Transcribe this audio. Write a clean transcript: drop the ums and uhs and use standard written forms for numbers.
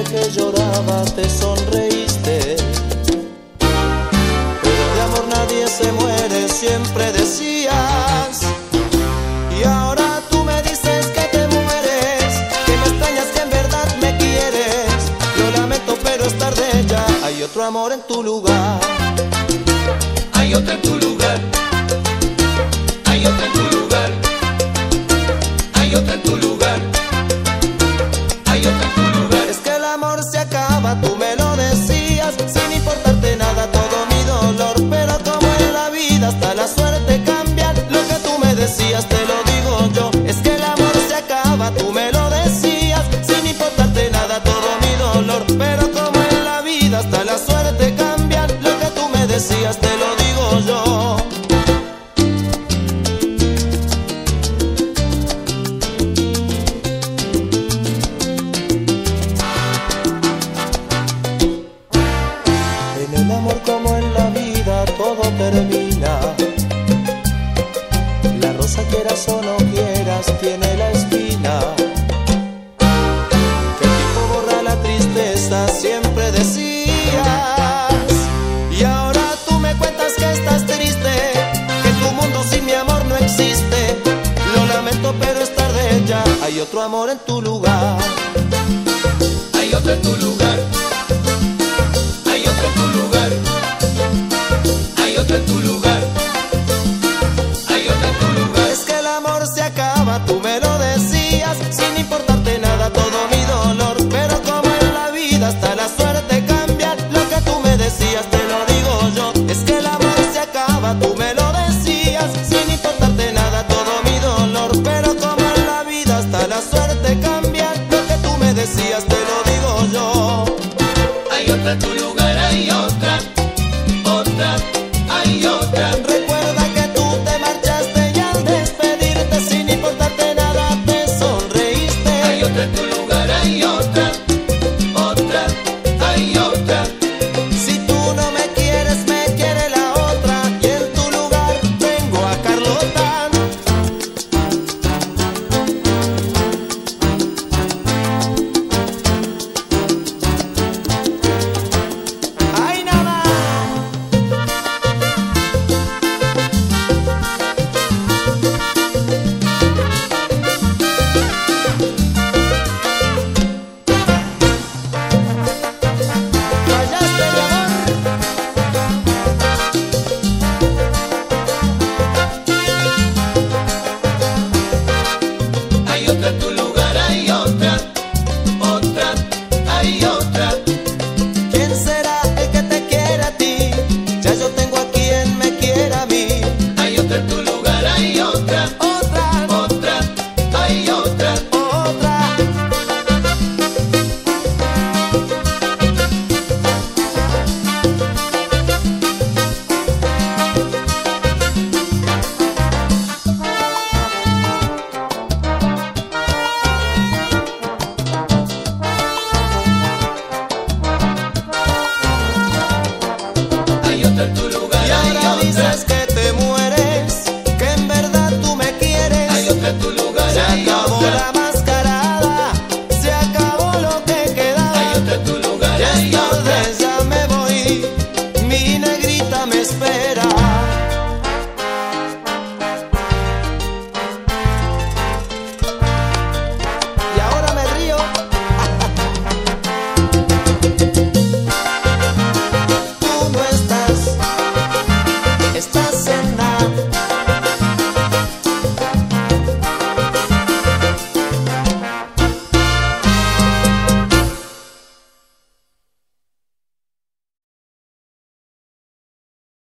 que lloraba te sonreíste. Pero de amor nadie se muere, siempre decías. Y ahora tú me dices que te mueres, que me extrañas, que en verdad me quieres. Lo lamento, pero es tarde ya. Hay otro amor en tu lugar. Hay otro en tu lugar. Hay otro en tu lugar. Hay otro en tu lugar. Hay otro en tu lugar. Es que el amor se acaba, tú me lo decías, sin importarte nada todo mi dolor. Pero como en la vida hasta la suerte cambia, lo que tú me decías te lo digo yo. Es que el amor se acaba, tú me lo decías, sin importarte nada todo mi dolor. Pero como en la vida hasta la suerte cambia, lo que tú me decías te lo digo yo. En el amor como en la vida todo termina. La rosa, quieras o no quieras, tiene la espina. Que el tiempo borra la tristeza, siempre decías. Y ahora tú me cuentas que estás triste, que tu mundo sin mi amor no existe. Lo lamento, pero es tarde ya. Hay otro amor en tu lugar. Hay otro en tu lugar. Hay otro en tu lugar. Hay otro en tu lugar. Hay otro en tu lugar. Es que el amor se acaba, tú me lo decías, sin importarte nada todo mi dolor. Pero como en la vida hasta la suerte cambia, lo que tú me decías te lo digo yo. Es que el amor se acaba, tú me lo decías, sin importarte nada todo mi dolor. Pero como en la vida hasta la suerte cambia, lo que tú me decías te lo digo yo. Hay otra en tu lugar. Hay otra. Otra. Hay otra. Recuerda que tú te marchaste y al despedirte, sin importarte nada te sonreíste. Hay otra en tu